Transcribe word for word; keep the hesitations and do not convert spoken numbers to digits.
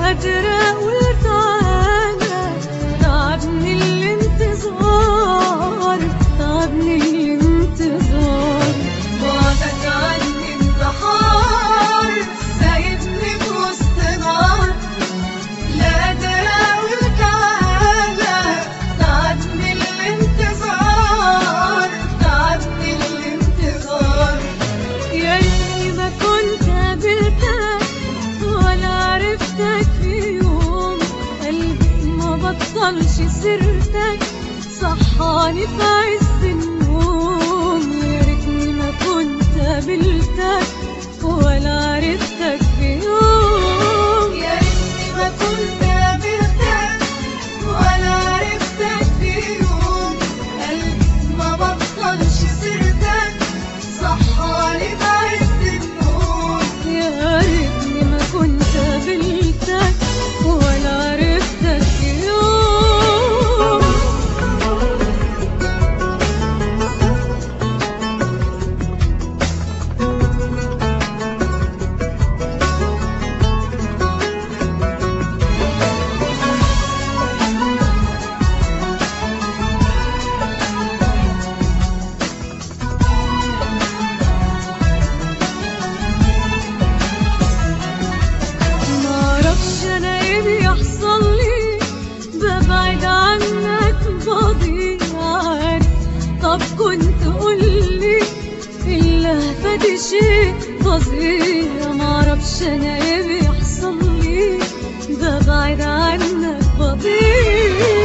قادرة أقول تعالى. تعبني الانتظار، تعبني الانتظار. بعدك عني انتحار، سايبني في وسط نار. لا قادرة أقول تعالى. تعبني الانتظار، تعبني الانتظار. يا ريتني ما كنت قابلتك ولا عرفتك في يوم. قلبي ما بطلش سيرتك، صحاني في عز النوم. يا ريتني ما كنت قابلتك ولا عرفتك في يوم. يا ريتني ما كنت قابلتك ولا عرفتك في يوم. قلبي ما بطلش سيرتك، صحاني في عز النوم. يا ريتني ما كنت قابلتك ولا عرفتك في يوم. معرفش انا ايه بيحصل لي، ببعد عنك بضيع. طب كنت قولي اللهفة دي شيء فظيع. معرفش انا ايه بيحصل لي، ببعد عنك بضيع.